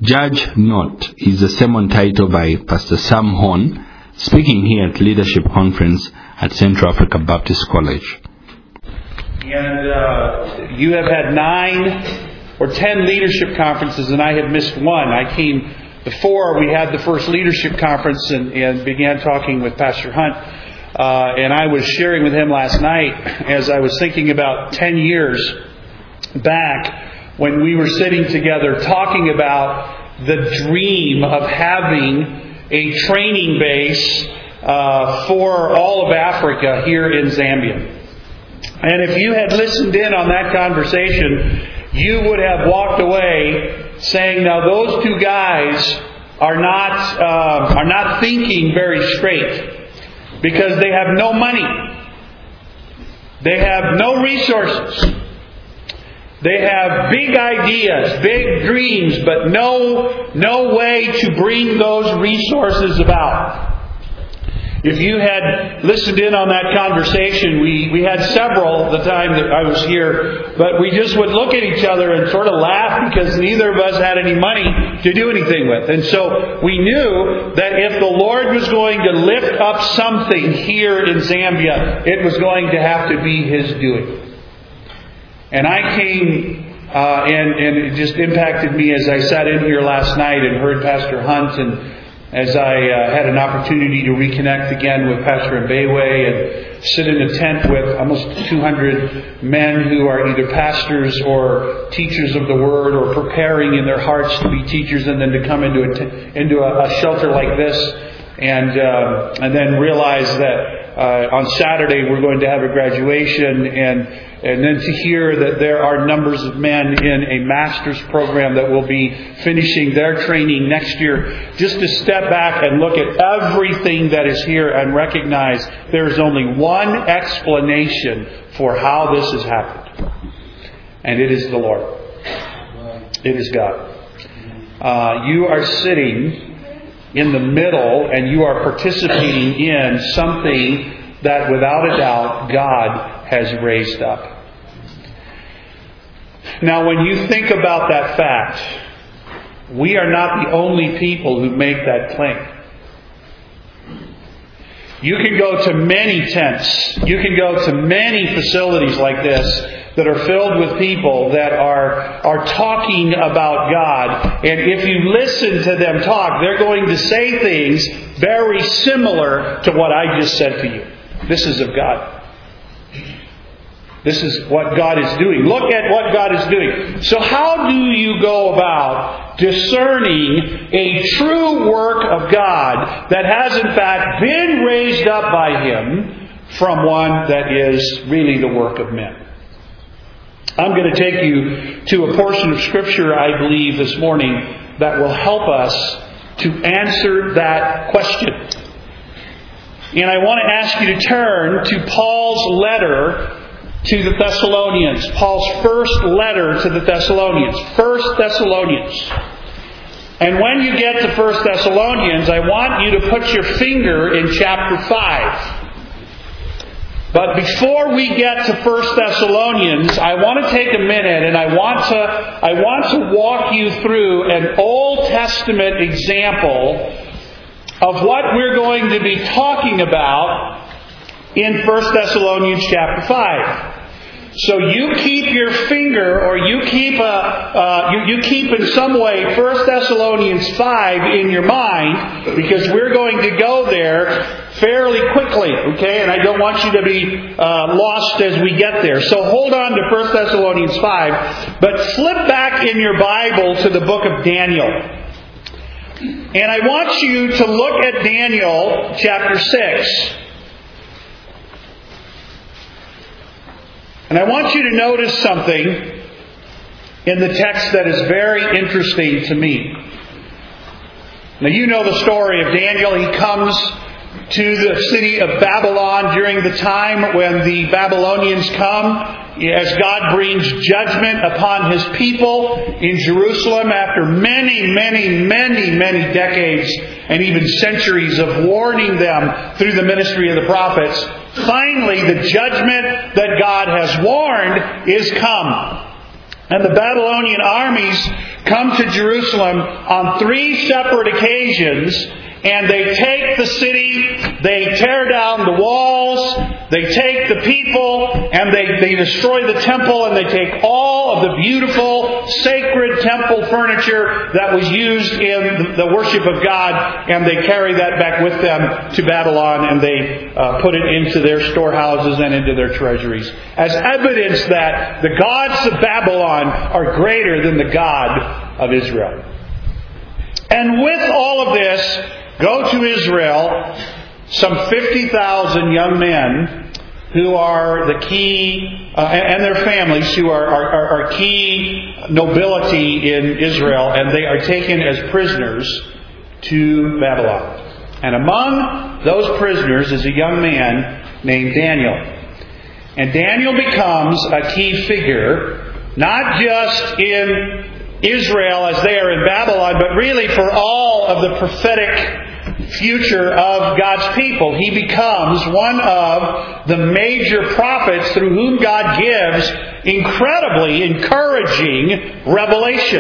Judge Not is a sermon title by Pastor Sam Horn, speaking here at Leadership Conference at Central Africa Baptist College. And you have had 9 or 10 leadership conferences, and I have missed one. I came before we had the first leadership conference and began talking with Pastor Hunt. And I was sharing with him last night as I was thinking about 10 years back when we were sitting together talking about the dream of having a training base for all of Africa here in Zambia. And if you had listened in on that conversation, you would have walked away saying, now those two guys are not thinking very straight, because they have no money. They have no resources. They have big ideas, big dreams, but no way to bring those resources about. If you had listened in on that conversation, we had several the time that I was here, but we just would look at each other and sort of laugh because neither of us had any money to do anything with. And so we knew that if the Lord was going to lift up something here in Zambia, it was going to have to be His doing. And I came, and it just impacted me as I sat in here last night and heard Pastor Hunt, and as I had an opportunity to reconnect again with Pastor Mbewe and sit in a tent with almost 200 men who are either pastors or teachers of the Word or preparing in their hearts to be teachers, and then to come into a shelter like this and then realize that on Saturday we're going to have a graduation, and then to hear that there are numbers of men in a master's program that will be finishing their training next year. Just to step back and look at everything that is here and recognize there is only one explanation for how this has happened. And it is the Lord. It is God. You are sitting in the middle, and you are participating in something that without a doubt God has raised up. Now, when you think about that fact, we are not the only people who make that claim. You can go to many tents, you can go to many facilities like this that are filled with people that are talking about God. And if you listen to them talk, they're going to say things very similar to what I just said to you. This is of God. This is what God is doing. Look at what God is doing. So how do you go about discerning a true work of God that has in fact been raised up by Him from one that is really the work of men? I'm going to take you to a portion of Scripture, I believe, this morning that will help us to answer that question. And I want to ask you to turn to Paul's letter to the Thessalonians. Paul's first letter to the Thessalonians. 1 Thessalonians. And when you get to 1 Thessalonians, I want you to put your finger in chapter 5. But before we get to 1 Thessalonians, I want to take a minute and I want to walk you through an Old Testament example of what we're going to be talking about in 1 Thessalonians chapter 5. So you keep your finger, or you keep in some way 1 Thessalonians 5 in your mind, because we're going to go there fairly quickly, okay? And I don't want you to be lost as we get there. So hold on to 1 Thessalonians 5, but flip back in your Bible to the book of Daniel. And I want you to look at Daniel chapter 6. And I want you to notice something in the text that is very interesting to me. Now, you know the story of Daniel. He comes to the city of Babylon during the time when the Babylonians come, as God brings judgment upon His people in Jerusalem after many decades and even centuries of warning them through the ministry of the prophets. Finally, the judgment that God has warned is come. And the Babylonian armies come to Jerusalem on 3 separate occasions, and they take the city, they tear down the walls, they take the people, and they destroy the temple, and they take all of the beautiful, sacred temple furniture that was used in the worship of God, and they carry that back with them to Babylon, and they put it into their storehouses and into their treasuries, as evidence that the gods of Babylon are greater than the God of Israel. And with all of this, go to Israel, some 50,000 young men who are the key, and their families who are key nobility in Israel, and they are taken as prisoners to Babylon. And among those prisoners is a young man named Daniel. And Daniel becomes a key figure, not just in Israel as they are in Babylon, but really for all of the prophetic future of God's people. He becomes one of the major prophets through whom God gives incredibly encouraging revelation.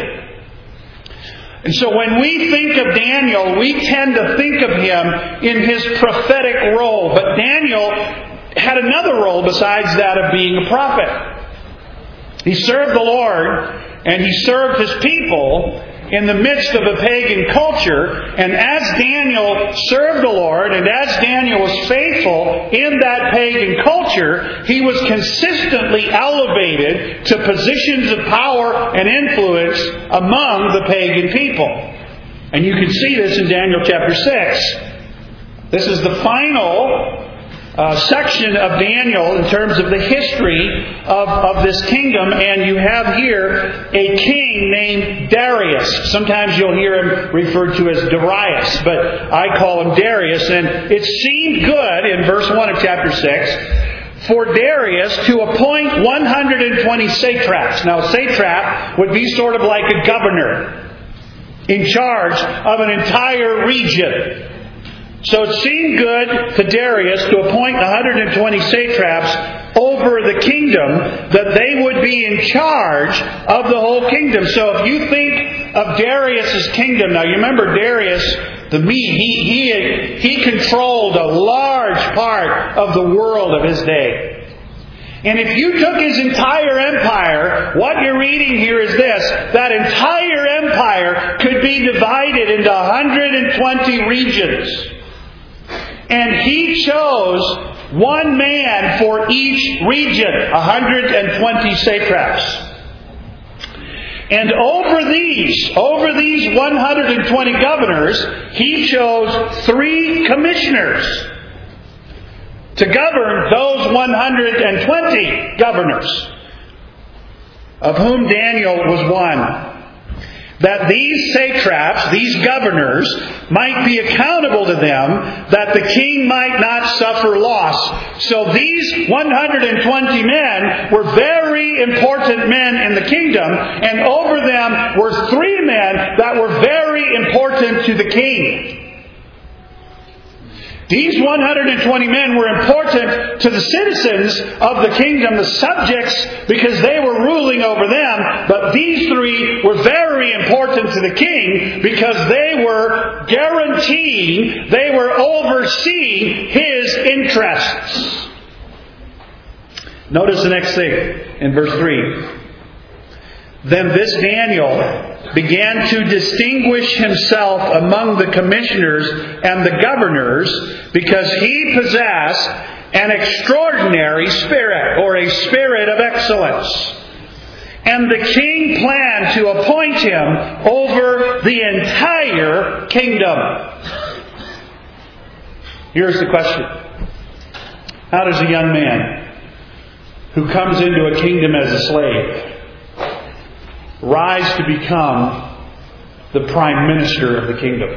And so when we think of Daniel, we tend to think of him in his prophetic role. But Daniel had another role besides that of being a prophet. He served the Lord, and he served his people in the midst of a pagan culture. And as Daniel served the Lord, and as Daniel was faithful in that pagan culture, he was consistently elevated to positions of power and influence among the pagan people. And you can see this in Daniel chapter 6. This is the final section of Daniel in terms of the history of this kingdom, and you have here a king named Darius. Sometimes you'll hear him referred to as Darius, but I call him Darius. And it seemed good in verse 1 of chapter 6 for Darius to appoint 120 satraps. Now, a satrap would be sort of like a governor in charge of an entire region. So it seemed good to Darius to appoint 120 satraps over the kingdom, that they would be in charge of the whole kingdom. So if you think of Darius' kingdom, now you remember Darius the Mede, he controlled a large part of the world of his day. And if you took his entire empire, what you're reading here is this: that entire empire could be divided into 120 regions. And he chose one man for each region, 120 satraps. And over these 120 governors, he chose 3 commissioners to govern those 120 governors, of whom Daniel was one. That these satraps, these governors, might be accountable to them, that the king might not suffer loss. So these 120 men were very important men in the kingdom, and over them were 3 men that were very important to the king. These 120 men were important to the citizens of the kingdom, the subjects, because they were ruling over them. But these 3 were very important to the king because they were guaranteeing, they were overseeing his interests. Notice the next thing in verse 3. Then this Daniel began to distinguish himself among the commissioners and the governors because he possessed an extraordinary spirit, or a spirit of excellence. And the king planned to appoint him over the entire kingdom. Here's the question: how does a young man who comes into a kingdom as a slave rise to become the prime minister of the kingdom?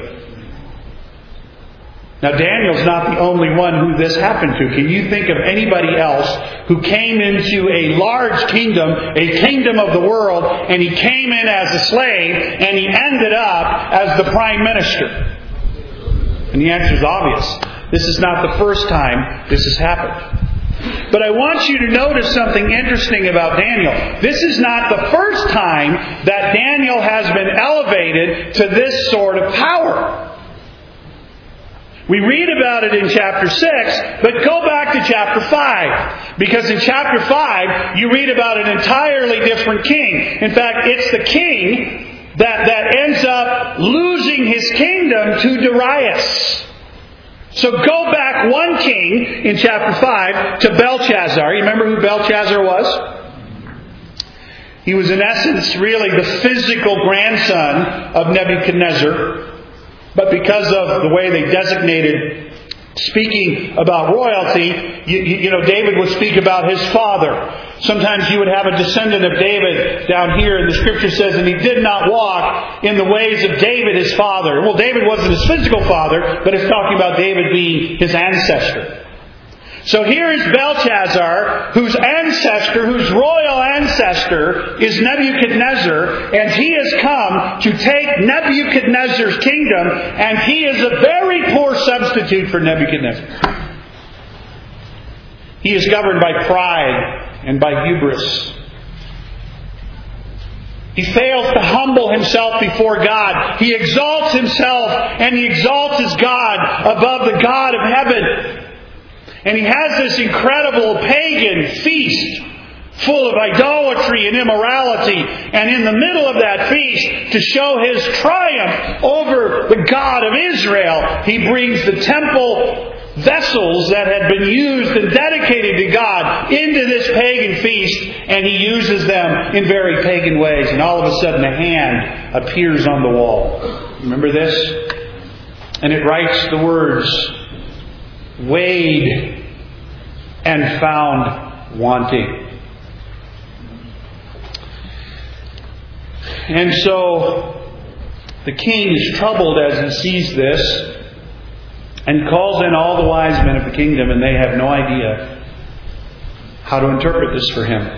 Now, Daniel's not the only one who this happened to. Can you think of anybody else who came into a large kingdom, a kingdom of the world, and he came in as a slave, and he ended up as the prime minister? And the answer is obvious. This is not the first time this has happened. But I want you to notice something interesting about Daniel. This is not the first time that Daniel has been elevated to this sort of power. We read about it in chapter 6, but go back to chapter 5. Because in chapter 5, you read about an entirely different king. In fact, it's the king that ends up losing his kingdom to Darius. So go back one king in chapter 5 to Belshazzar. You remember who Belshazzar was? He was in essence really the physical grandson of Nebuchadnezzar. But because of the way they designated speaking about royalty, you know, David would speak about his father. Sometimes you would have a descendant of David down here, and the Scripture says, and he did not walk in the ways of David his father. Well, David wasn't his physical father, but it's talking about David being his ancestor. So here is Belshazzar, whose royal ancestor is Nebuchadnezzar, and he has come to take Nebuchadnezzar's kingdom, and he is a very poor substitute for Nebuchadnezzar. He is governed by pride and by hubris. He fails to humble himself before God. He exalts himself and he exalts his God above the God of heaven. And he has this incredible pagan feast full of idolatry and immorality. And in the middle of that feast, to show his triumph over the God of Israel, he brings the temple vessels that had been used and dedicated to God into this pagan feast, and he uses them in very pagan ways. And all of a sudden a hand appears on the wall. Remember this? And it writes the words, "Weighed and found wanting." And so the king is troubled as he sees this, and calls in all the wise men of the kingdom, and they have no idea how to interpret this for him.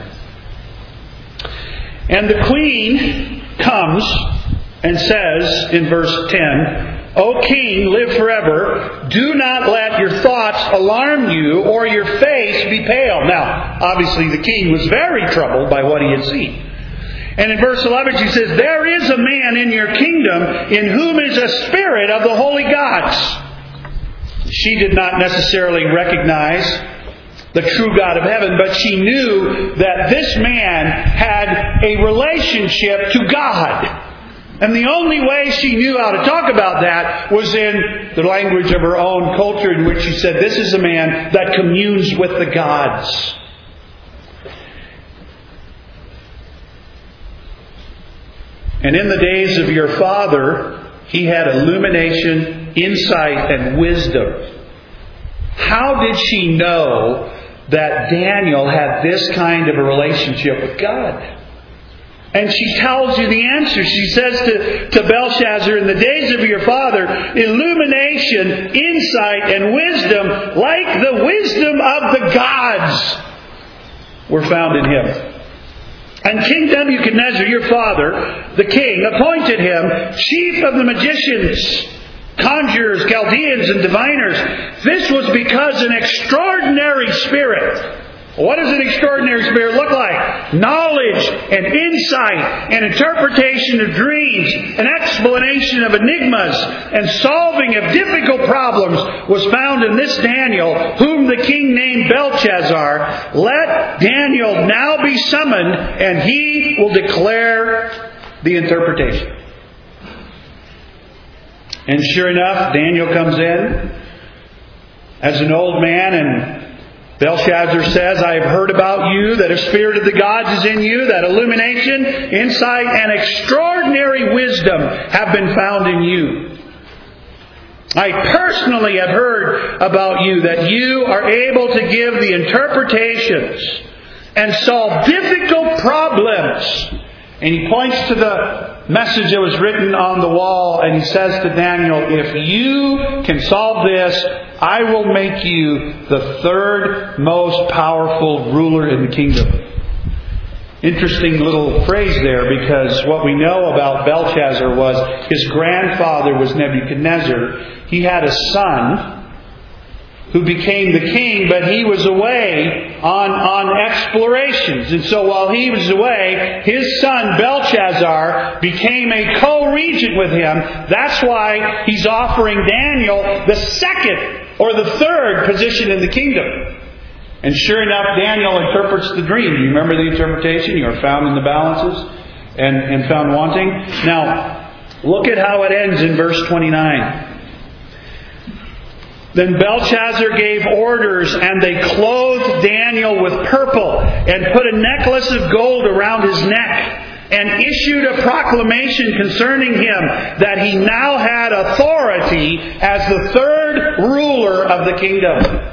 And the queen comes and says in verse 10, "O king, live forever. Do not let your thoughts alarm you or your face be pale." Now, obviously the king was very troubled by what he had seen. And in verse 11 she says, "There is a man in your kingdom in whom is a spirit of the holy gods." She did not necessarily recognize the true God of heaven, but she knew that this man had a relationship to God. And the only way she knew how to talk about that was in the language of her own culture, in which she said, "This is a man that communes with the gods." "And in the days of your father, he had illumination, insight, and wisdom." How did she know that Daniel had this kind of a relationship with God? And she tells you the answer. She says to Belshazzar, "In the days of your father, illumination, insight, and wisdom, like the wisdom of the gods, were found in him. And King Nebuchadnezzar, your father, the king, appointed him chief of the magicians, conjurers, Chaldeans, and diviners. This was because an extraordinary spirit." What does an extraordinary spirit look like? Knowledge and insight and interpretation of dreams and explanation of enigmas and solving of difficult problems was found in this Daniel, whom the king named Belshazzar. Let Daniel now be summoned, and he will declare the interpretation. And sure enough, Daniel comes in as an old man, and Belshazzar says, "I have heard about you, that a spirit of the gods is in you, that illumination, insight, and extraordinary wisdom have been found in you. I personally have heard about you, that you are able to give the interpretations and solve difficult problems." And he points to the message that was written on the wall, and he says to Daniel, "If you can solve this, I will make you the third most powerful ruler in the kingdom." Interesting little phrase there, because what we know about Belshazzar was his grandfather was Nebuchadnezzar. He had a son who became the king, but he was away on explorations. And so while he was away, his son Belshazzar became a co-regent with him. That's why he's offering Daniel the second or the third position in the kingdom. And sure enough, Daniel interprets the dream. Do you remember the interpretation? You are found in the balances and found wanting. Now, look at how it ends in verse 29. Then Belshazzar gave orders, and they clothed Daniel with purple, and put a necklace of gold around his neck, and issued a proclamation concerning him that he now had authority as the third ruler of the kingdom.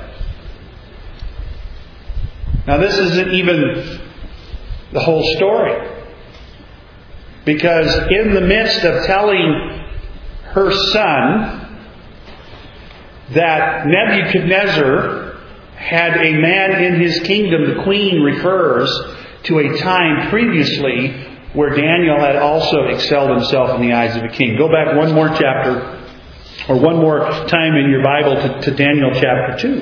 Now this isn't even the whole story. Because in the midst of telling her son that Nebuchadnezzar had a man in his kingdom, the queen refers to a time previously where Daniel had also excelled himself in the eyes of a king. Go back one more chapter, or one more time in your Bible to Daniel chapter 2,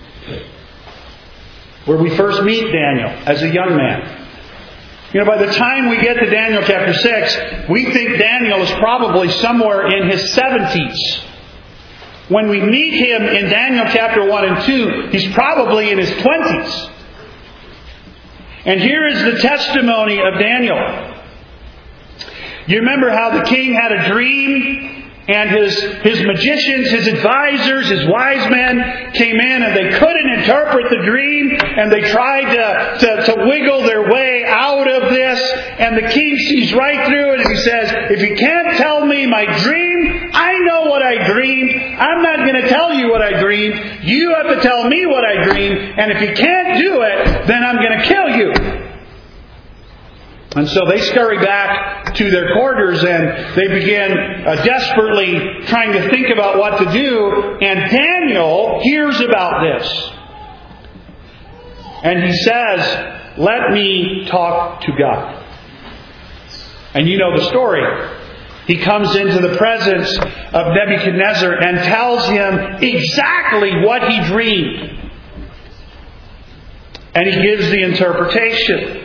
where we first meet Daniel as a young man. You know, by the time we get to Daniel chapter 6, we think Daniel is probably somewhere in his 70s. When we meet him in Daniel chapter 1 and 2, he's probably in his 20s. And here is the testimony of Daniel. You remember how the king had a dream, and his magicians, his advisors, his wise men came in and they couldn't interpret the dream, and they tried to wiggle their way out of this, and the king sees right through it and he says, if you can't tell me my dream, I know what I dreamed. I'm not going to tell you what I dreamed. You have to tell me what I dreamed, and if you can't do it, then I'm going to kill you. And so they scurry back to their quarters and they begin desperately trying to think about what to do. And Daniel hears about this. And he says, let me talk to God. And you know the story. He comes into the presence of Nebuchadnezzar and tells him exactly what he dreamed. And he gives the interpretation.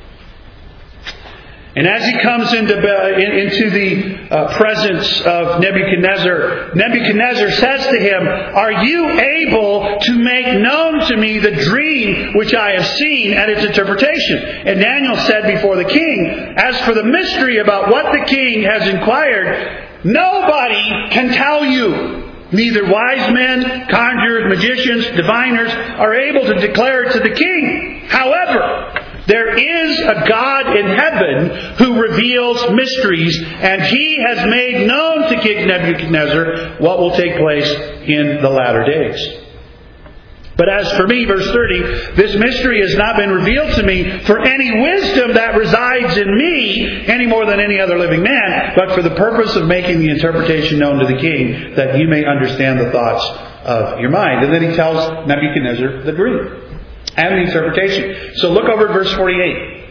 And as he comes into the presence of Nebuchadnezzar, Nebuchadnezzar says to him, are you able to make known to me the dream which I have seen and its interpretation? And Daniel said before the king, as for the mystery about what the king has inquired, nobody can tell you. Neither wise men, conjurers, magicians, diviners are able to declare it to the king. However, there is a God in heaven who reveals mysteries, and He has made known to King Nebuchadnezzar what will take place in the latter days. But as for me, verse 30, this mystery has not been revealed to me for any wisdom that resides in me any more than any other living man, but for the purpose of making the interpretation known to the king, that you may understand the thoughts of your mind. And then he tells Nebuchadnezzar the dream and the interpretation. So look over at verse 48.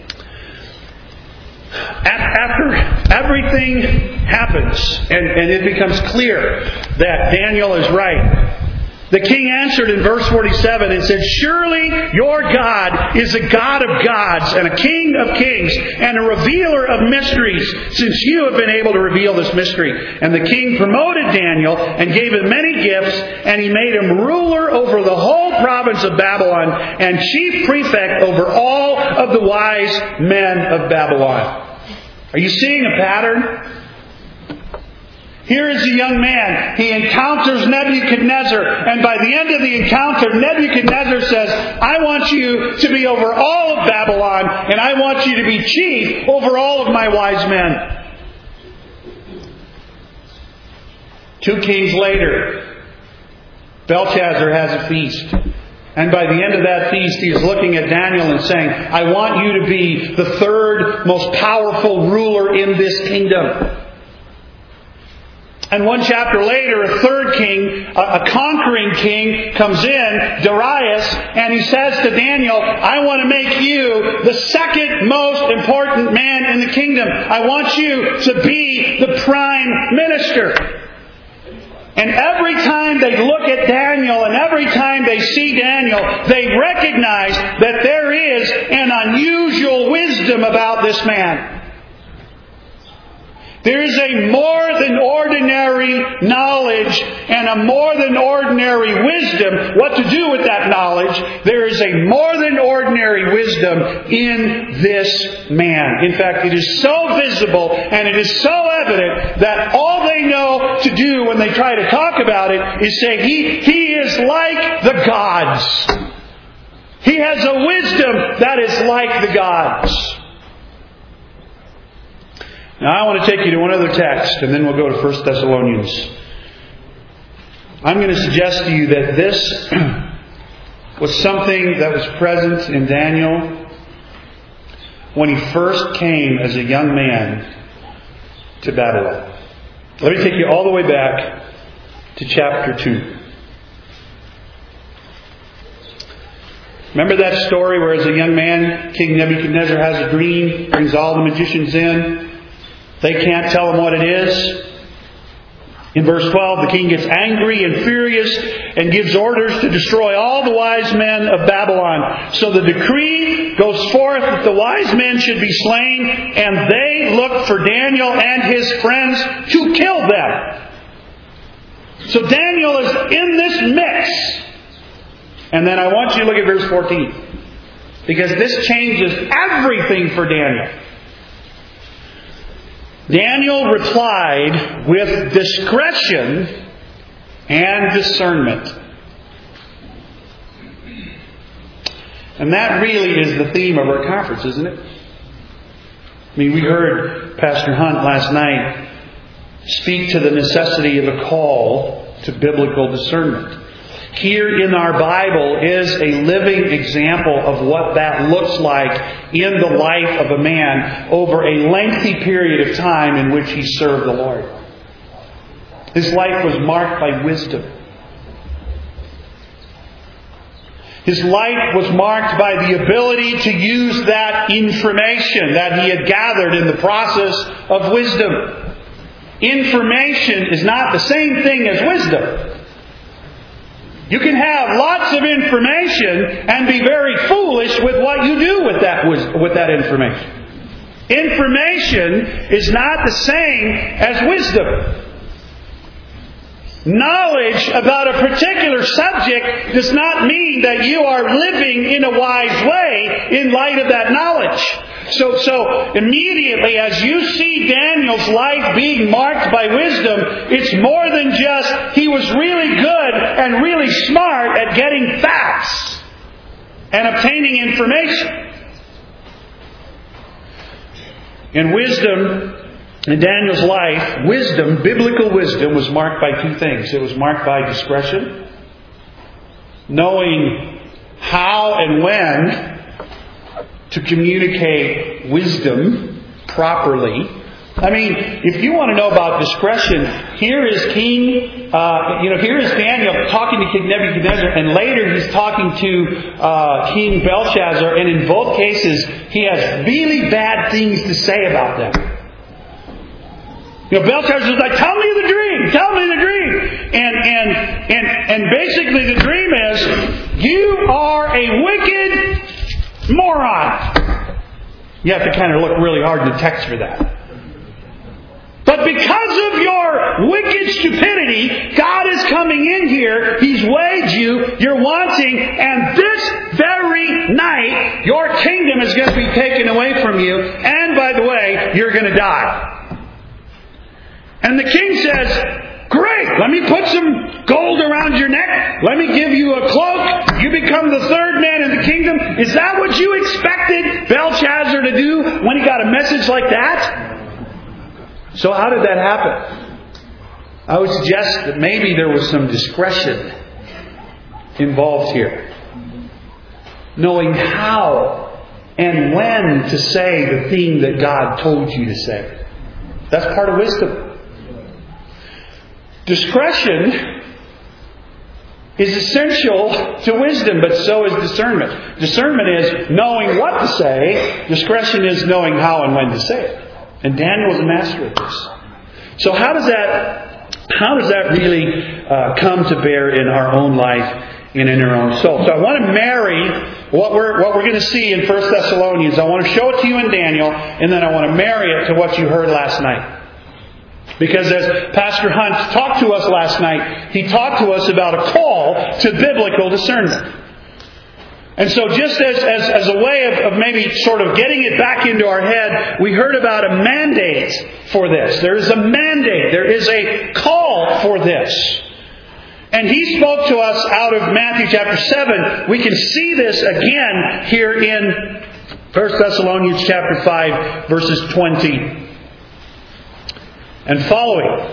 After everything happens and it becomes clear that Daniel is right, the king answered in verse 47 and said, surely your God is a God of gods and a King of kings and a revealer of mysteries, since you have been able to reveal this mystery. And the king promoted Daniel and gave him many gifts, and he made him ruler over the whole province of Babylon and chief prefect over all of the wise men of Babylon. Are you seeing a pattern? Here is a young man. He encounters Nebuchadnezzar. And by the end of the encounter, Nebuchadnezzar says, I want you to be over all of Babylon, and I want you to be chief over all of my wise men. 2 kings later, Belshazzar has a feast. And by the end of that feast, he is looking at Daniel and saying, I want you to be the third most powerful ruler in this kingdom. And one chapter later, a third king, a conquering king, comes in, Darius, and he says to Daniel, I want to make you the second most important man in the kingdom. I want you to be the prime minister. And every time they look at Daniel and every time they see Daniel, they recognize that there is an unusual wisdom about this man. There is a more than ordinary knowledge and a more than ordinary wisdom. What to do with that knowledge? There is a more than ordinary wisdom in this man. In fact, it is so visible and it is so evident that all they know to do when they try to talk about it is say, He is like the gods. He has a wisdom that is like the gods. Now I want to take you to one other text, and then we'll go to 1 Thessalonians. I'm going to suggest to you that this was something that was present in Daniel when he first came as a young man to Babylon. Let me take you all the way back to chapter 2. Remember that story where as a young man, King Nebuchadnezzar has a dream, brings all the magicians in. They can't tell him what it is. In verse 12, the king gets angry and furious and gives orders to destroy all the wise men of Babylon. So the decree goes forth that the wise men should be slain, and they look for Daniel and his friends to kill them. So Daniel is in this mix. And then I want you to look at verse 14. Because this changes everything for Daniel. Daniel replied with discretion and discernment. And that really is the theme of our conference, isn't it? I mean, we heard Pastor Hunt last night speak to the necessity of a call to biblical discernment. Here in our Bible is a living example of what that looks like in the life of a man over a lengthy period of time in which he served the Lord. His life was marked by wisdom. His life was marked by the ability to use that information that he had gathered in the process of wisdom. Information is not the same thing as wisdom. You can have lots of information and be very foolish with what you do with that information. Information is not the same as wisdom. Knowledge about a particular subject does not mean that you are living in a wise way in light of that knowledge. So immediately as you see Daniel's life being marked by wisdom, it's more than just he was really good and really smart at getting facts and obtaining information. In wisdom, in Daniel's life, wisdom, biblical wisdom, was marked by two things. It was marked by discretion, knowing how and when to communicate wisdom properly. I mean, if you want to know about discretion, here is here is Daniel talking to King Nebuchadnezzar, and later he's talking to King Belshazzar, and in both cases he has really bad things to say about them. Belshazzar's like, tell me the dream, tell me the dream. And basically the dream is, you are a wicked moron. You have to kind of look really hard in the text for that. But because of your wicked stupidity, God is coming in here. He's weighed you. You're wanting. And this very night, your kingdom is going to be taken away from you. And by the way, you're going to die. And the king says, great, let me put some gold around your neck. Let me give you a cloak. You become the third man in the kingdom. Is that what you expected Belshazzar to do when he got a message like that? So how did that happen? I would suggest that maybe there was some discretion involved here. Knowing how and when to say the thing that God told you to say. That's part of wisdom. Discretion is essential to wisdom, but so is discernment. Discernment is knowing what to say. Discretion is knowing how and when to say it. And Daniel was a master of this. So how does that how does that really come to bear in our own life and in our own soul? So I want to marry what we're going to see in 1 Thessalonians. I want to show it to you in Daniel, and then I want to marry it to what you heard last night. Because as Pastor Hunt talked to us last night, he talked to us about a call to biblical discernment. And so just as a way of maybe sort of getting it back into our head, we heard about a mandate for this. There is a mandate. There is a call for this. And he spoke to us out of Matthew chapter 7. We can see this again here in 1 Thessalonians chapter 5, verses 20 and following.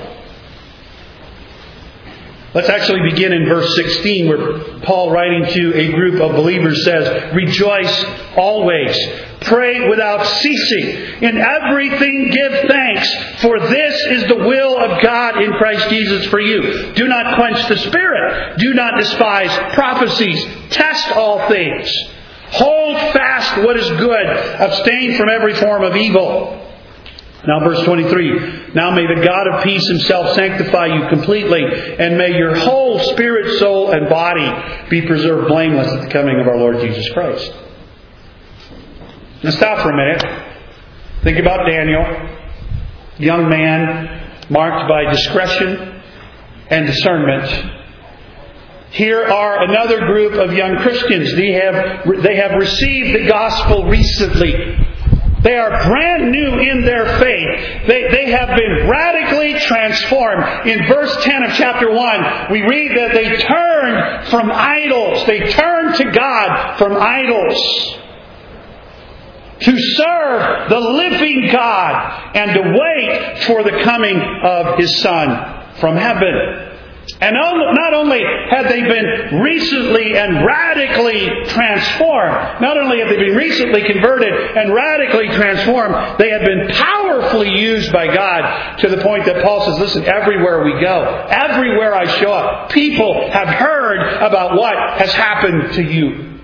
Let's actually begin in verse 16, where Paul, writing to a group of believers, says, "Rejoice always. Pray without ceasing. In everything give thanks, for this is the will of God in Christ Jesus for you. Do not quench the Spirit. Do not despise prophecies. Test all things. Hold fast what is good. Abstain from every form of evil." Now verse 23. "Now may the God of peace Himself sanctify you completely, and may your whole spirit, soul, and body be preserved blameless at the coming of our Lord Jesus Christ." Now stop for a minute. Think about Daniel, young man marked by discretion and discernment. Here are another group of young Christians. They have received the gospel recently. They are brand new in their faith. They have been radically transformed. In verse 10 of chapter 1, we read that they turned from idols. They turned to God from idols to serve the living God and to wait for the coming of His Son from heaven. And not only had they been recently and radically transformed, not only had they been recently converted and radically transformed, they had been powerfully used by God to the point that Paul says, listen, everywhere we go, everywhere I show up, people have heard about what has happened to you.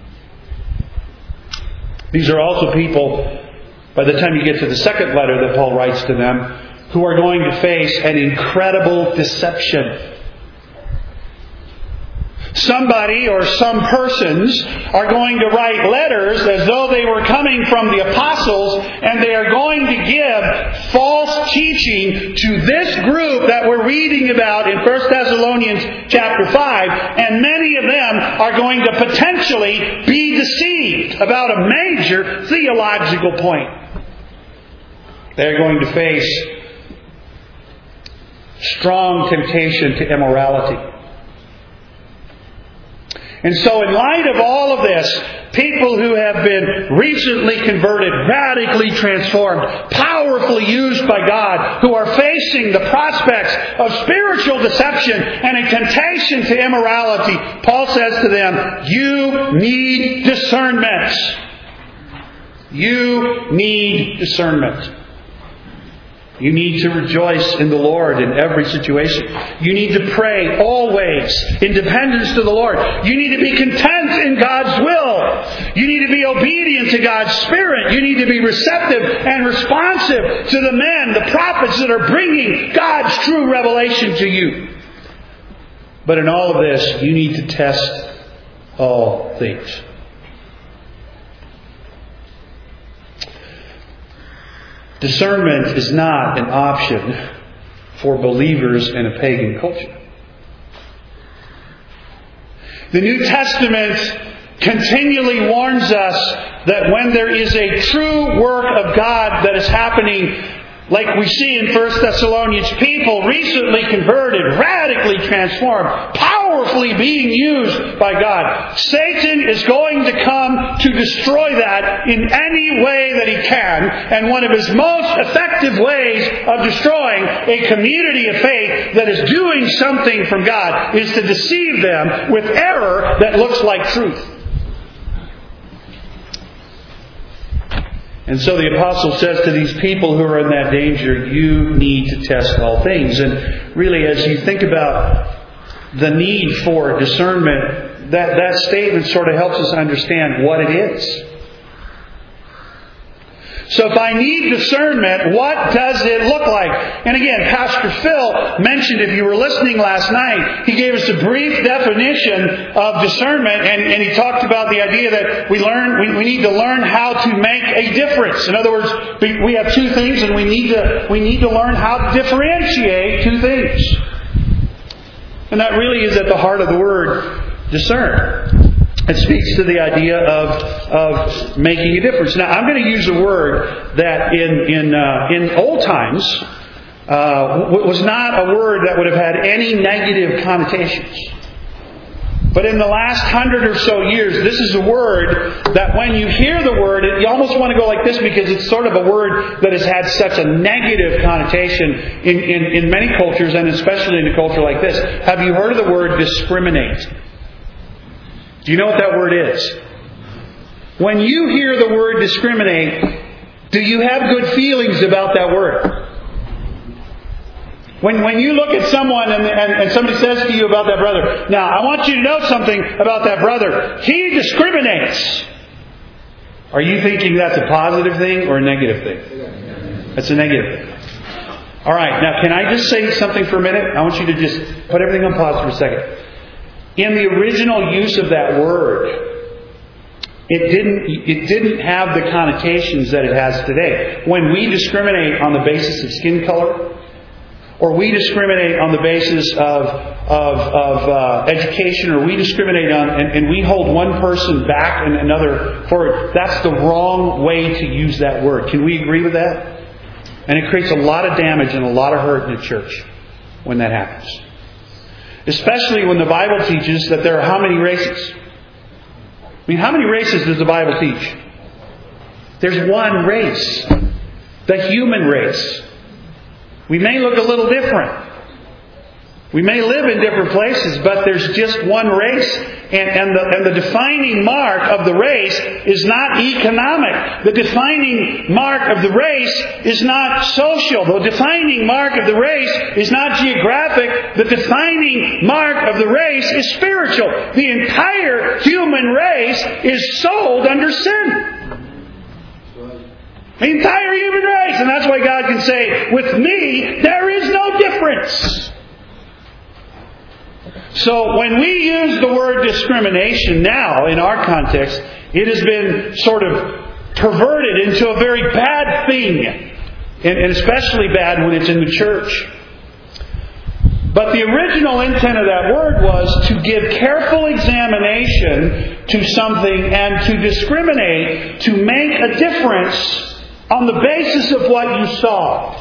These are also people, by the time you get to the second letter that Paul writes to them, who are going to face an incredible deception. Somebody or some persons are going to write letters as though they were coming from the apostles, and they are going to give false teaching to this group that we're reading about in 1 Thessalonians chapter 5, and many of them are going to potentially be deceived about a major theological point. They're going to face strong temptation to immorality. And so in light of all of this, people who have been recently converted, radically transformed, powerfully used by God, who are facing the prospects of spiritual deception and a temptation to immorality, Paul says to them, you need discernment. You need discernment. You need to rejoice in the Lord in every situation. You need to pray always in dependence to the Lord. You need to be content in God's will. You need to be obedient to God's Spirit. You need to be receptive and responsive to the men, the prophets that are bringing God's true revelation to you. But in all of this, you need to test all things. Discernment is not an option for believers in a pagan culture. The New Testament continually warns us that when there is a true work of God that is happening, like we see in 1 Thessalonians, people recently converted, radically transformed, powerfully being used by God. Satan is going to come to destroy that in any way that he can. And one of his most effective ways of destroying a community of faith that is doing something from God is to deceive them with error that looks like truth. And so the apostle says to these people who are in that danger, you need to test all things. And really, as you think about the need for discernment, that statement sort of helps us understand what it is. So if I need discernment, what does it look like? And again, Pastor Phil mentioned, if you were listening last night, he gave us a brief definition of discernment, and he talked about the idea that we need to learn how to make a difference. In other words, we have two things, and we need to learn how to differentiate two things. And that really is at the heart of the word discern. It speaks to the idea of making a difference. Now, I'm going to use a word that in old times was not a word that would have had any negative connotations. But in the last 100 or so years, this is a word that when you hear the word, you almost want to go like this, because it's sort of a word that has had such a negative connotation in many cultures, and especially in a culture like this. Have you heard of the word discriminate? Do you know what that word is? When you hear the word discriminate, do you have good feelings about that word? When you look at someone and somebody says to you about that brother, now I want you to know something about that brother. He discriminates. Are you thinking that's a positive thing or a negative thing? That's a negative thing. All right, now can I just say something for a minute? I want you to just put everything on pause for a second. In the original use of that word, it didn't have the connotations that it has today. When we discriminate on the basis of skin color, or we discriminate on the basis of education, or we discriminate on and we hold one person back and another forward, that's the wrong way to use that word. Can we agree with that? And it creates a lot of damage and a lot of hurt in the church when that happens. Especially when the Bible teaches that there are how many races? I mean, how many races does the Bible teach? There's one race. The human race. We may look a little different. We may live in different places, but there's just one race. And the defining mark of the race is not economic. The defining mark of the race is not social. The defining mark of the race is not geographic. The defining mark of the race is spiritual. The entire human race is sold under sin. The entire human race. And that's why God can say, with me, there is no difference. So when we use the word discrimination now in our context, it has been sort of perverted into a very bad thing. And especially bad when it's in the church. But the original intent of that word was to give careful examination to something and to discriminate, to make a difference on the basis of what you saw.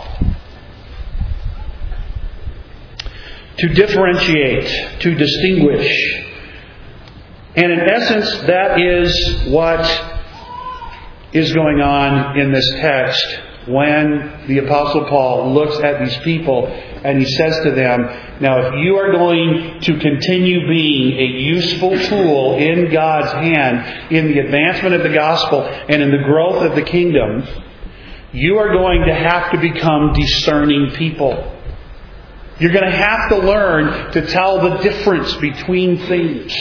To differentiate, to distinguish. And in essence, that is what is going on in this text when the Apostle Paul looks at these people and he says to them, now if you are going to continue being a useful tool in God's hand in the advancement of the gospel and in the growth of the kingdom, you are going to have to become discerning people. You're going to have to learn to tell the difference between things.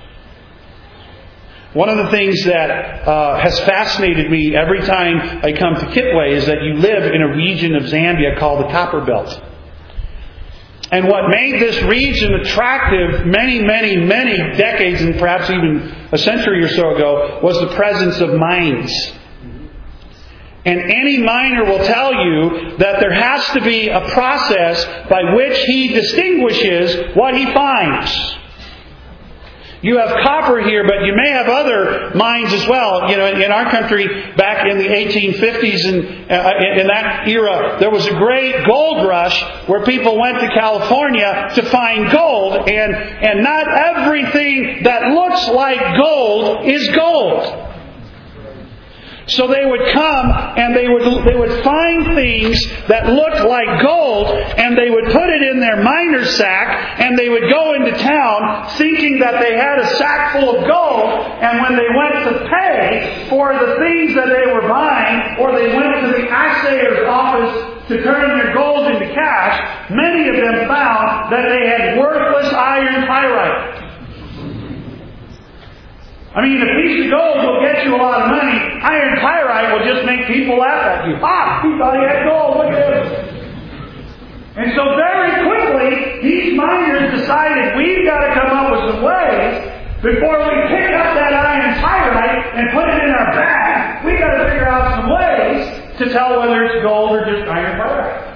One of the things that has fascinated me every time I come to Kitwe is that you live in a region of Zambia called the Copper Belt. And what made this region attractive many decades and perhaps even a century or so ago was the presence of mines. And any miner will tell you that there has to be a process by which he distinguishes what he finds. You have copper here, but you may have other mines as well. You know, in our country, back in the 1850s and in that era, there was a great gold rush where people went to California to find gold, and not everything that looks like gold is gold. So they would come and they would find things that looked like gold, and they would put it in their miner's sack, and they would go into town thinking that they had a sack full of gold, and when they went to pay for the things that they were buying, or they went to the assayer's office to turn their gold into cash, many of them found that they had worthless iron pyrite. I mean, a piece of gold will get you a lot of money. iron pyrite will just make people laugh at you. Ah, he thought he had gold. Look at him. And so very quickly, these miners decided we've got to come up with some ways before we pick up that iron pyrite and put it in our bag. We've got to figure out some ways to tell whether it's gold or just iron pyrite.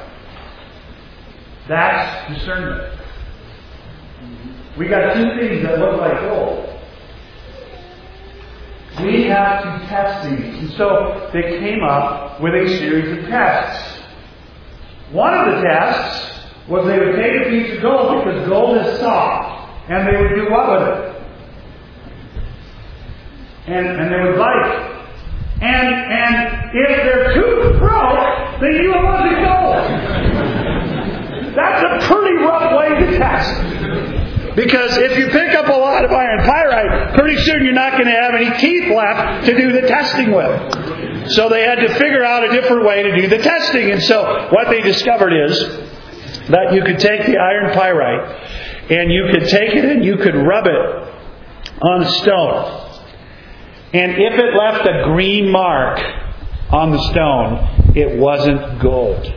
That's discernment. We got two things that look like gold. We have to test these. And so they came up with a series of tests. One of the tests was they would take a piece of gold because gold is soft. And they would do what with it? And they would bite it. And if their tooth broke, they knew it wasn't gold. That's a pretty rough way to test. Because if you pick up a lot of iron pyrite, pretty soon you're not going to have any teeth left to do the testing with. So they had to figure out a different way to do the testing. And so what they discovered is that you could take the iron pyrite and you could take it and you could rub it on a stone. And if it left a green mark on the stone, it wasn't gold.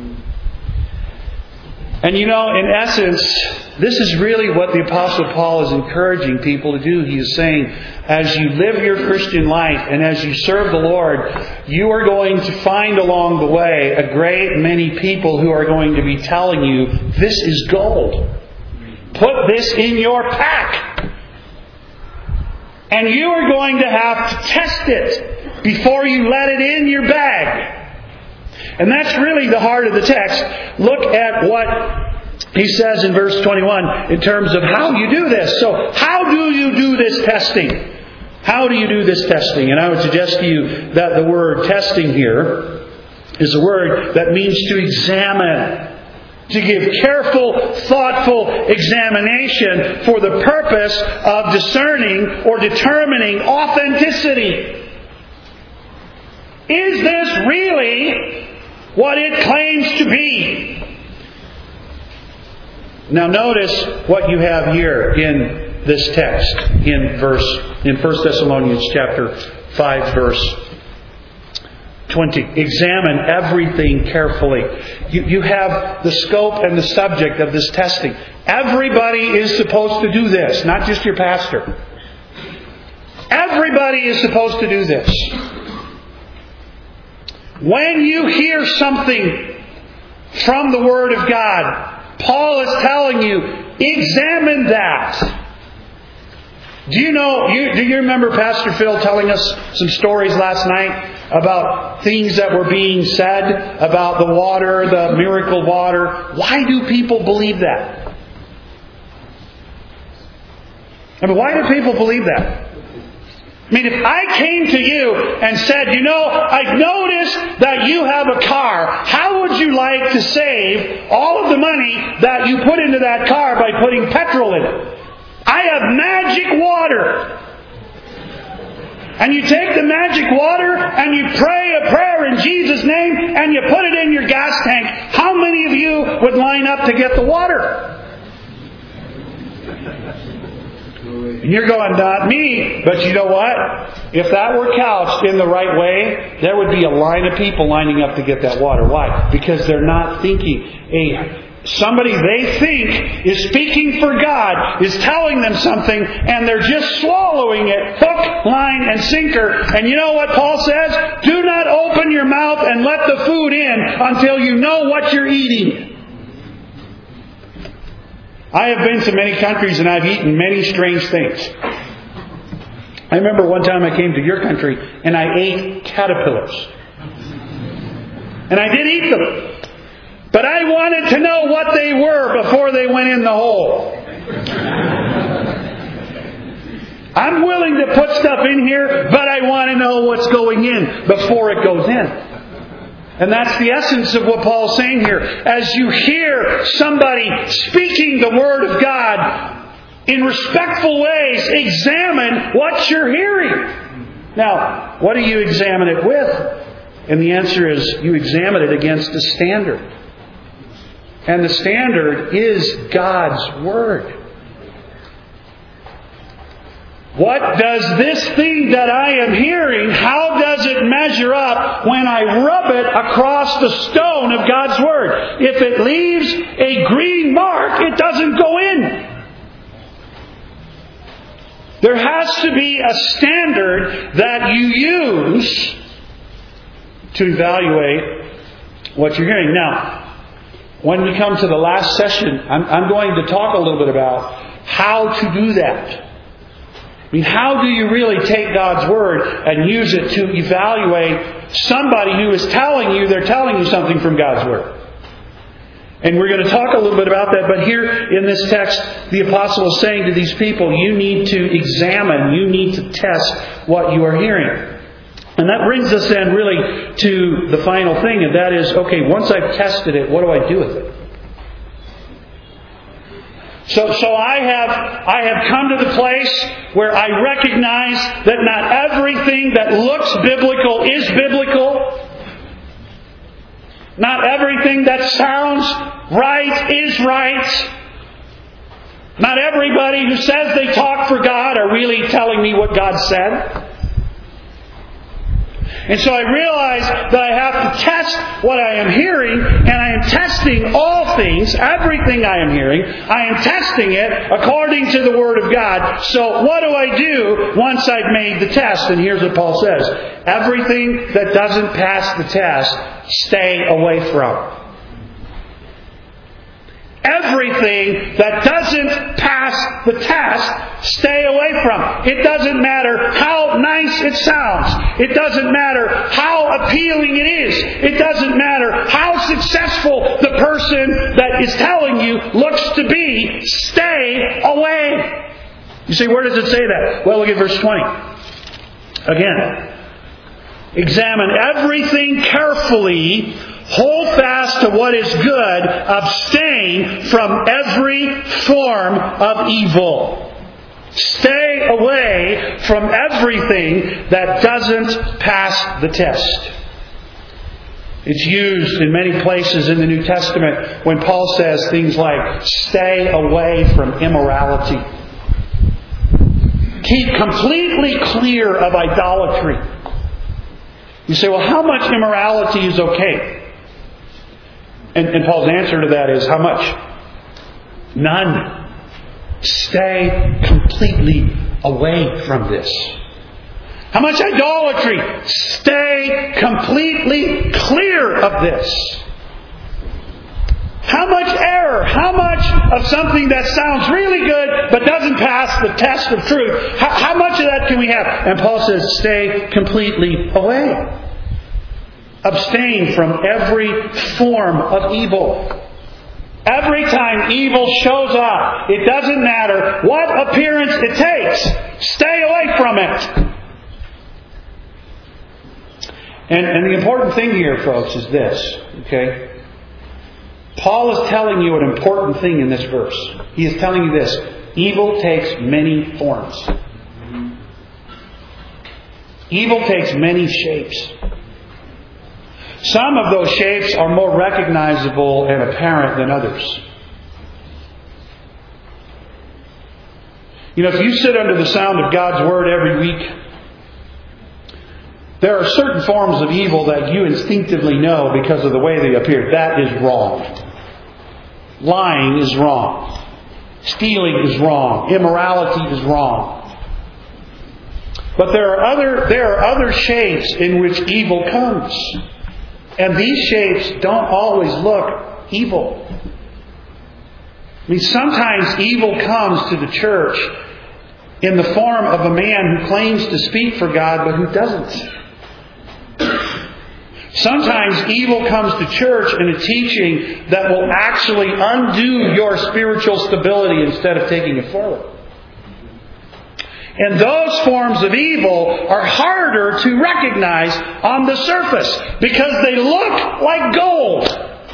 And you know, in essence, this is really what the Apostle Paul is encouraging people to do. He is saying, as you live your Christian life and as you serve the Lord, you are going to find along the way a great many people who are going to be telling you, this is gold. Put this in your pack. And you are going to have to test it before you let it in your bag. And that's really the heart of the text. Look at what he says in verse 21 in terms of how you do this. So, how do you do this testing? How do you do this testing? And I would suggest to you that the word testing here is a word that means to examine. To give careful, thoughtful examination for the purpose of discerning or determining authenticity. Is this really what it claims to be? Now notice what you have here in this text in 1 Thessalonians chapter 5 verse 20. Examine everything carefully. You have the scope and the subject of this testing. Everybody is supposed to do this, not just your pastor. Everybody is supposed to do this. When you hear something from the Word of God, Paul is telling you, examine that. Do you remember Pastor Phil telling us some stories last night about things that were being said about the water, the miracle water? Why do people believe that? I mean, why do people believe that? I mean, if I came to you and said, I've noticed that you have a car. How would you like to save all of the money that you put into that car by putting petrol in it? I have magic water. And you take the magic water and you pray a prayer in Jesus' name and you put it in your gas tank. How many of you would line up to get the water? And you're going, not me. But you know what? If that were couched in the right way, there would be a line of people lining up to get that water. Why? Because they're not thinking. Somebody they think is speaking for God is telling them something and they're just swallowing it, hook, line, and sinker. And you know what Paul says? Do not open your mouth and let the food in until you know what you're eating. I have been to many countries and I've eaten many strange things. I remember one time I came to your country and I ate caterpillars. And I did eat them. But I wanted to know what they were before they went in the hole. I'm willing to put stuff in here, but I want to know what's going in before it goes in. And that's the essence of what Paul's saying here. As you hear somebody speaking the Word of God in respectful ways, examine what you're hearing. Now, what do you examine it with? And the answer is you examine it against a standard. And the standard is God's Word. What does this thing that I am hearing, how does it measure up when I rub it across the stone of God's Word? If it leaves a green mark, it doesn't go in. There has to be a standard that you use to evaluate what you're hearing. Now, when we come to the last session, I'm going to talk a little bit about how to do that. I mean, how do you really take God's Word and use it to evaluate somebody who is telling you they're telling you something from God's Word? And we're going to talk a little bit about that. But here in this text, the apostle is saying to these people, you need to examine, you need to test what you are hearing. And that brings us then really to the final thing, and that is, okay, once I've tested it, what do I do with it? So I have come to the place where I recognize that not everything that looks biblical is biblical. Not everything that sounds right is right. Not everybody who says they talk for God are really telling me what God said. And so I realize that I have to test what I am hearing, and I am testing all things, everything I am hearing. I am testing it according to the Word of God. So what do I do once I've made the test? And here's what Paul says. Everything that doesn't pass the test, stay away from. Everything that doesn't pass the test, stay away from. It doesn't matter how nice it sounds. It doesn't matter how appealing it is. It doesn't matter how successful the person that is telling you looks to be. Stay away. You say, where does it say that? Well, look at verse 20. Again. Examine everything carefully. Hold fast to what is good. Abstain from every form of evil. Stay away from everything that doesn't pass the test. It's used in many places in the New Testament when Paul says things like, stay away from immorality. Keep completely clear of idolatry. You say, well, how much immorality is okay? And Paul's answer to that is, how much? None. Stay completely away from this. How much idolatry? Stay completely clear of this. How much error? How much of something that sounds really good but doesn't pass the test of truth? How much of that can we have? And Paul says, stay completely away. Abstain from every form of evil. Every time evil shows up, it doesn't matter what appearance it takes. Stay away from it. And the important thing here, folks, is this. Okay? Paul is telling you an important thing in this verse. He is telling you this. Evil takes many forms. Evil takes many shapes. Some of those shapes are more recognizable and apparent than others. You know, if you sit under the sound of God's Word every week, there are certain forms of evil that you instinctively know because of the way they appear. That is wrong. Lying is wrong. Stealing is wrong. Immorality is wrong. But there are other shapes in which evil comes. And these shapes don't always look evil. I mean, sometimes evil comes to the church in the form of a man who claims to speak for God but who doesn't. Sometimes evil comes to church in a teaching that will actually undo your spiritual stability instead of taking it forward. And those forms of evil are harder to recognize on the surface because they look like gold.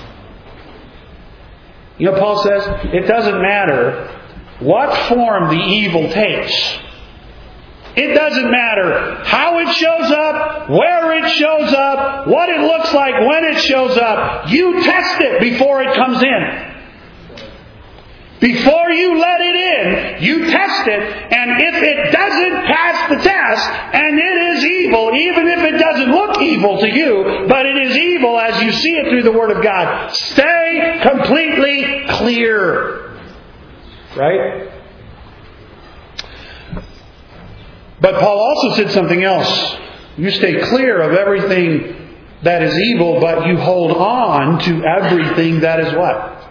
You know, Paul says, it doesn't matter what form the evil takes. It doesn't matter how it shows up, where it shows up, what it looks like when it shows up. You test it before it comes in. Before you let it in, you test it, and if it doesn't pass the test, and it is evil, even if it doesn't look evil to you, but it is evil as you see it through the Word of God, stay completely clear. Right? But Paul also said something else. You stay clear of everything that is evil, but you hold on to everything that is what?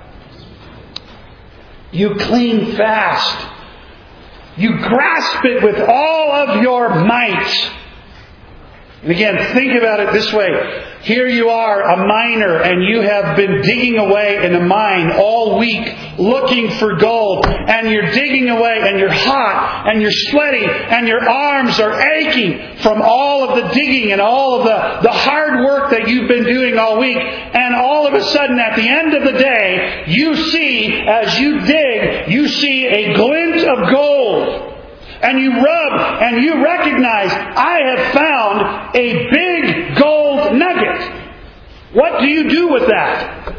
You cling fast. You grasp it with all of your might. And again, think about it this way. Here you are, a miner, and you have been digging away in a mine all week looking for gold. And you're digging away, and you're hot, and you're sweaty, and your arms are aching from all of the digging and all of the hard work that you've been doing all week. And all of a sudden, at the end of the day, you see, as you dig, you see a glint of gold. And you rub and you recognize, I have found a big gold nugget. What do you do with that?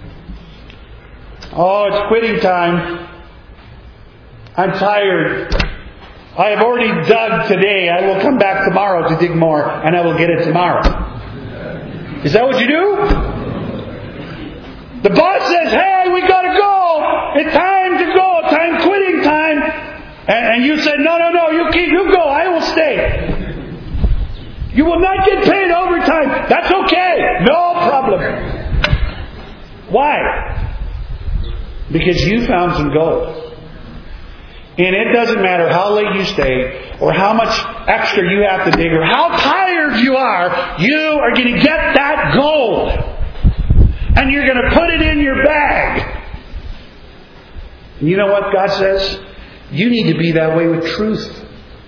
Oh, it's quitting time. I'm tired. I have already dug today. I will come back tomorrow to dig more, and I will get it tomorrow. Is that what you do? The boss says, hey, we got to go. It's time to go. Time quitting time. And you said, no, you go, I will stay. You will not get paid overtime. That's okay. No problem. Why? Because you found some gold. And it doesn't matter how late you stay, or how much extra you have to dig, or how tired you are going to get that gold. And you're going to put it in your bag. And you know what God says? You need to be that way with truth.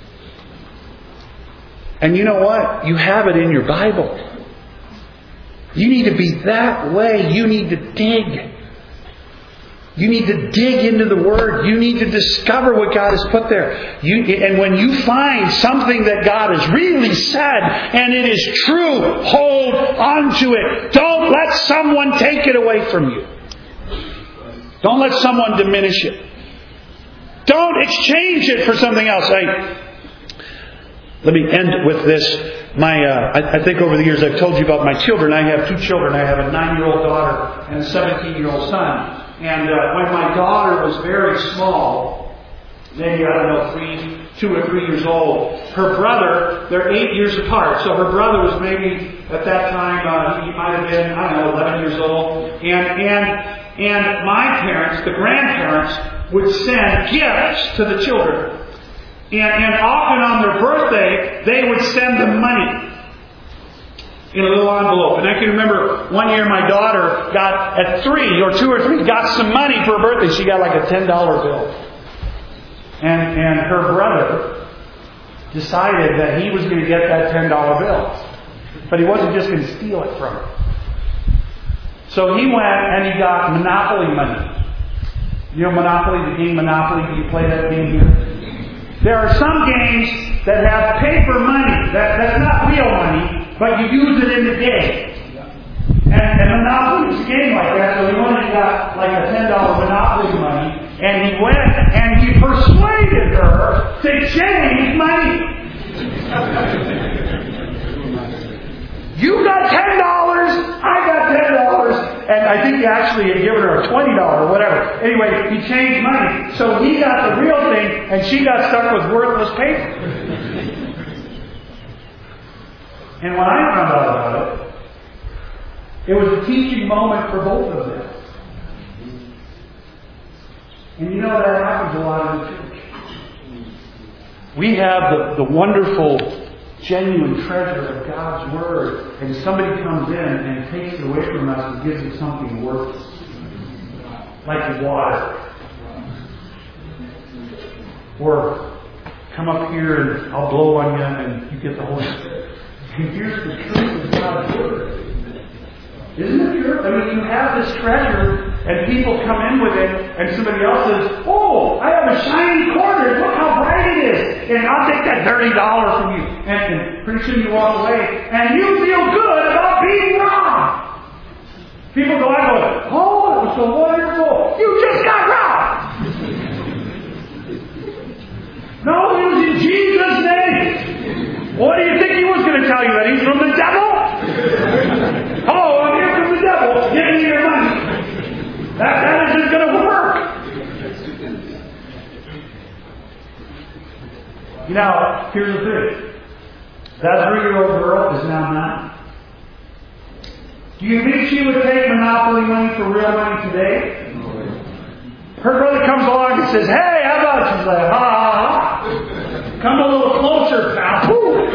And you know what? You have it in your Bible. You need to be that way. You need to dig. You need to dig into the Word. You need to discover what God has put there. And when you find something that God has really said, and it is true, hold on to it. Don't let someone take it away from you. Don't let someone diminish it. Don't exchange it for something else. Let me end with this. I think over the years I've told you about my children. I have two children. I have a 9-year-old daughter and a 17-year-old son. And when my daughter was very small, maybe, 2 or 3 years old, her brother, they're 8 years apart. So her brother was maybe, at that time, he might have been, 11 years old. And my parents, the grandparents, would send gifts to the children. And often on their birthday, they would send them money in a little envelope. And I can remember one year my daughter got, at 3 or 2 or 3, got some money for her birthday. She got like a $10 bill. And her brother decided that he was going to get that $10 bill. But he wasn't just going to steal it from her. So he went and he got Monopoly money. You know Monopoly, the game Monopoly? Do you play that game here? There are some games that have paper money. That's not real money, but you use it in the game. And Monopoly is a game like that, so he went and got like a $10 Monopoly money, and he went and he persuaded her to change money. You got $10, I got $10. And I think he actually had given her a $20 or whatever. Anyway, he changed money. So he got the real thing, and she got stuck with worthless paper. And when I found out about it was a teaching moment for both of them. And you know that happens a lot in the church. We have the wonderful, genuine treasure of God's Word, and somebody comes in and takes it away from us and gives it something worthless, like water. Or come up here and I'll blow on you and you get the Holy Spirit. And here's the truth of God's Word. Isn't it true? I mean, you have this treasure and people come in with it and somebody else says, oh, I have a shiny quarter. Look how bright it is. And I'll take that $30 from you. And pretty soon you walk away and you feel good about being robbed. People go out and go, oh, it was so wonderful. You just got robbed. Now, here's the thing. That 3-year-old girl is now 9. Do you think she would take Monopoly money for real money today? Her brother comes along and says, "Hey, how about?" She's like, "Ha ha ha. Come a little closer, pal."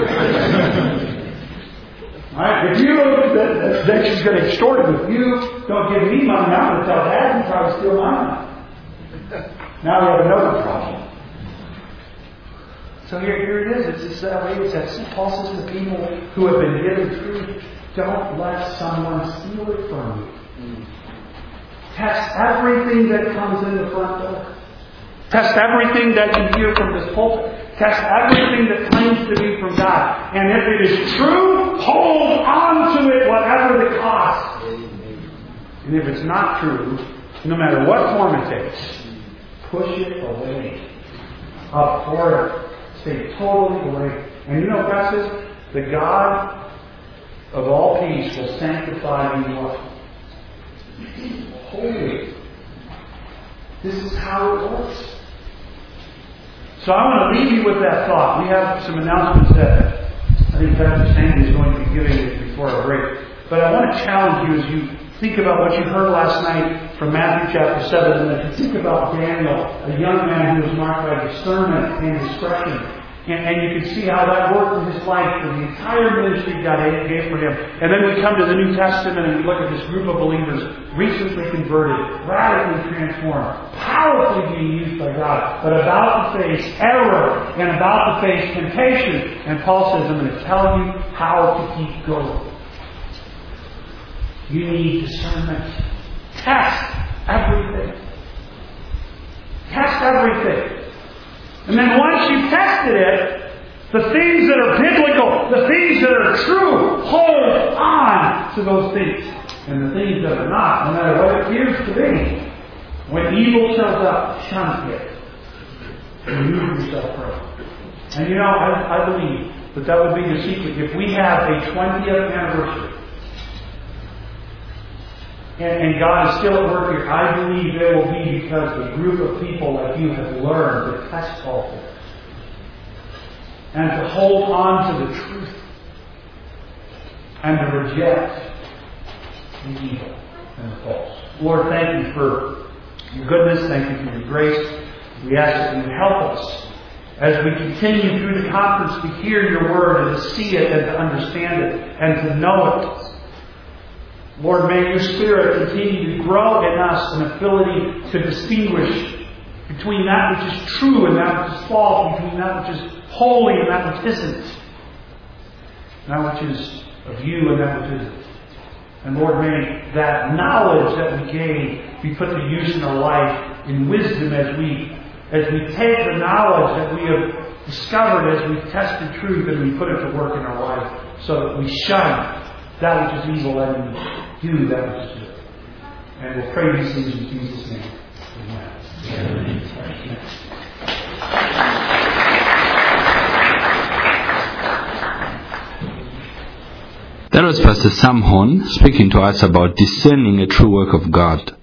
Right? If you that she's going to extort it with you, don't give me money, I'm going to tell Dad and try to steal my money. Now we have another problem. So here it is. It's just that way. It's that Paul says to people who have been given truth, don't let someone steal it from you. Test everything that comes in the front door. Test everything that you hear from this pulpit. Test everything that claims to be from God. And if it is true, hold on to it whatever the cost. And if it's not true, no matter what form it takes, push it away. Abhor it. Stay totally away. And you know what God says? The God of all peace will sanctify you what? Holy. This is how it works. So I want to leave you with that thought. We have some announcements that I think Pastor Sandy is going to be giving before our break. But I want to challenge you as you think about what you heard last night from Matthew chapter 7, and as you think about Daniel, a young man who was marked by discernment and discretion. And you can see how that worked in his life for the entire ministry God gave for him. And then we come to the New Testament and we look at this group of believers recently converted, radically transformed, powerfully being used by God, but about to face error and about to face temptation. And Paul says, I'm going to tell you how to keep going. You need discernment. Test everything. Test everything. And then once you've tested it, the things that are biblical, the things that are true, hold on to those things. And the things that are not, no matter what it appears to be, when evil shows up, shun it. Remove yourself from it. And you know, I believe that would be the secret. If we have a 20th anniversary, and God is still at work here, I believe there will be because a group of people like you have learned to test all things and to hold on to the truth and to reject the evil and the false. Lord, thank you for your goodness. Thank you for your grace. We ask that you would help us as we continue through the conference to hear your word and to see it and to understand it and to know it. Lord, may your Spirit continue to grow in us an ability to distinguish between that which is true and that which is false, between that which is holy and that which isn't, that which is of you and that which isn't. And Lord, may that knowledge that we gain be put to use in our life in wisdom as we take the knowledge that we have discovered as we test the truth and we put it to work in our life so that we shun that which is evil and do that which is good. And we'll pray these things in Jesus' name. Amen. That was Pastor Sam Horn speaking to us about discerning a true work of God.